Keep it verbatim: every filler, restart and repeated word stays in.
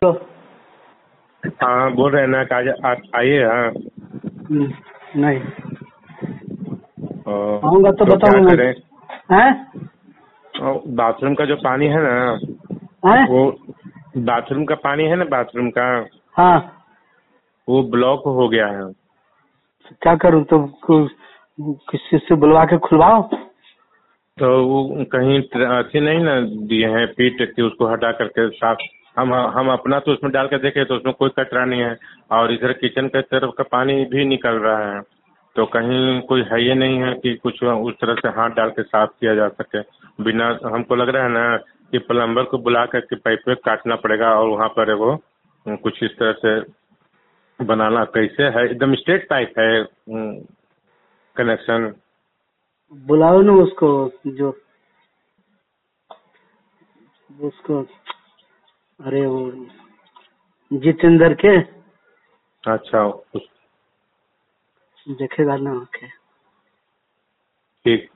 तो हाँ बोल रहे हैं ना कि आज आप आइए। हाँ हम्म, नहीं और आऊँगा तो तो क्या बताऊँगा। करें? हैं और बाथरूम का जो पानी है ना, हैं वो बाथरूम का पानी है ना, बाथरूम का हाँ वो ब्लॉक हो गया है। क्या करूँ तो कु- किसी से बुलवा के खुलवाओ। तो वो कहीं अच्छी नहीं ना दिए हैं पीट कि उसको हटा करके साफ। हम हम अपना तो उसमें डाल के देखे तो उसमें कोई कचरा नहीं है, और इधर किचन के तरफ का पानी भी निकल रहा है। तो कहीं कोई है ये नहीं है कि कुछ उस तरह से हाथ डाल के साफ किया जा सके बिना। हमको लग रहा है ना कि प्लम्बर को बुला करके पाइप में काटना पड़ेगा और वहाँ पर वो कुछ इस तरह से बनाना। कैसे है? एकदम स्ट्रेट पाइप है कनेक्शन। बुलाओ ना उसको, जो उसको, अरे वो जितेंद्र के, अच्छा उस- देखेगा ना। ओके ठीक।